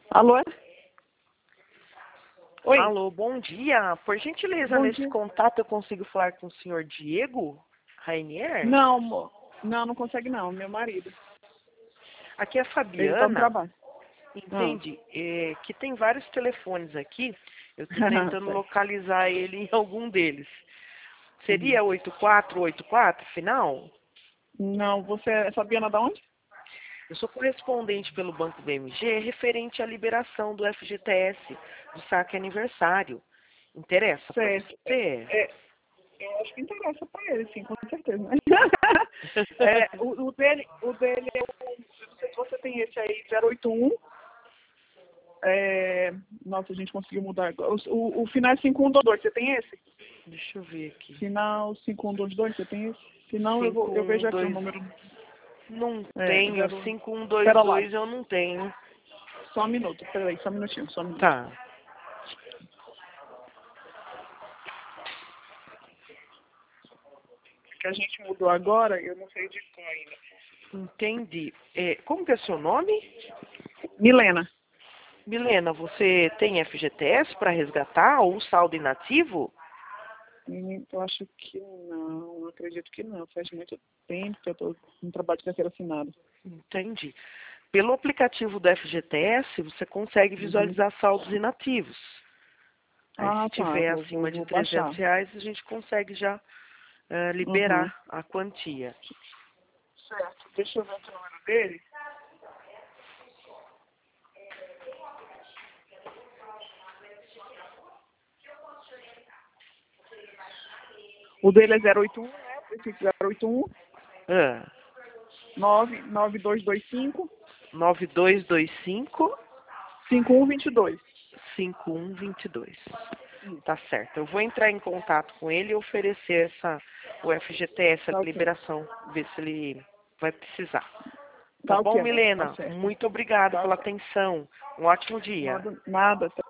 Alô? Oi, Alô, bom dia. Por gentileza, bom nesse dia. contato eu consigo falar com o senhor Diego Rainier? Não, amor. Não consegue não, meu marido. Aqui é a Ele tá no Fabiana. trabalho. Ah. Entende? Que tem vários telefones aqui. Eu estou tentando Certo. localizar ele em algum deles. Uhum. Seria 8484, final? Não, você é Fabiana da onde? Eu sou correspondente pelo Banco BMG referente à liberação do FGTS do saque aniversário. Interessa para Certo. você? Eu acho que interessa pra ele, sim, com certeza. Né? O dele é eu não sei se você tem esse aí, 081. Nossa, a gente conseguiu mudar agora. O final é 5122, você tem esse? Deixa eu ver aqui. Final 5122, você tem esse? Se não, eu vejo aqui o 5122. número. Não tenho. Pera lá, 5122 eu não tenho. só um minuto, peraí, só um minutinho, só um minuto. Tá. Que a gente mudou agora, eu não sei de qual ainda. Entendi. Como que é seu nome? Milena. Milena, você tem FGTS para resgatar ou saldo inativo? Eu acho que não acredito que não. Faz muito tempo que eu estou no trabalho de carteira assinada. Entendi. Pelo aplicativo do FGTS, você consegue visualizar saldos inativos. Aí, se Tá. tiver acima de Vou baixar. R$ 300, a gente consegue já Uhum. liberar a quantia. Certo. Deixa eu ver aqui o número dele. O dele é 081, né? Prefixo 081 Ah, 99225 9225 5122. 5122. Isso. Tá certo. Eu vou entrar em contato com ele e oferecer o FGTS, a Tá ok. liberação, ver se ele vai precisar. Tá Tá bom, ok, amor. Tá Milena? certo. Muito obrigado Tá pela ok. atenção. Um ótimo dia. Nada.